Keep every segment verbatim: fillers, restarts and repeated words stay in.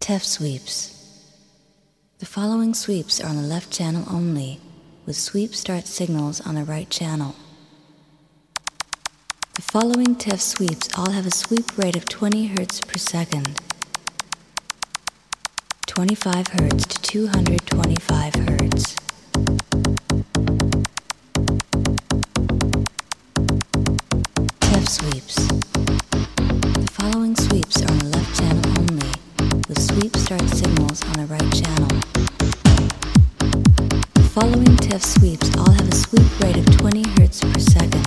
T E F sweeps. The following sweeps are on the left channel only, with sweep start signals on the right channel. The following T E F sweeps all have a sweep rate of twenty hertz per second, twenty-five hertz to two hundred twenty-five hertz. T E F sweeps. The following sweeps are on the left channel only, with sweep start signals on the right channel. The following T E F sweeps all have a sweep rate of twenty hertz per second.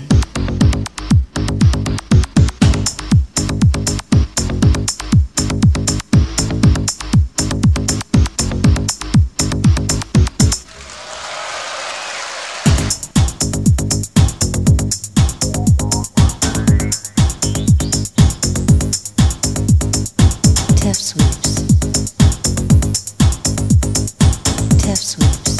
T E F sweeps. T E F sweeps.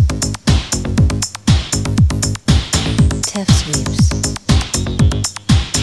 T E F sweeps.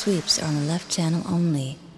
sweeps are on the left channel only,